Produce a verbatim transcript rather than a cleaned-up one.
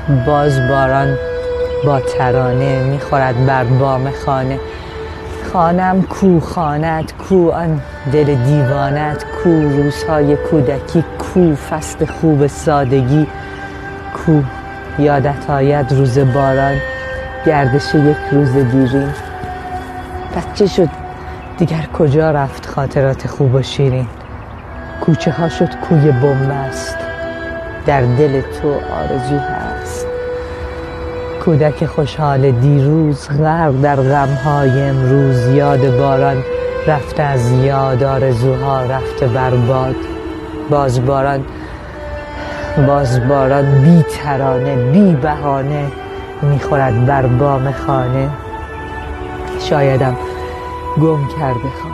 باز باران با ترانه میخورد بر بام خانه. خانم کو خانت کو آن دل دیوانت کو روزهای کودکی کو فصل خوب سادگی کو یادت آید روز باران گردش یک روز دیرین. پس چه شد دیگر کجا رفت خاطرات خوب و شیرین؟ کوچه ها شد کوی بن‌بست در دل تو آرزو هست. کودک خوشحال دیروز غرق در غم‌های امروز. یاد باران رفته از یاد آرزوها رفته بر باد. باز باران باز باران بی ترانه بی بهانه میخورد بر بام خانه. شایدم گم کرده خانه.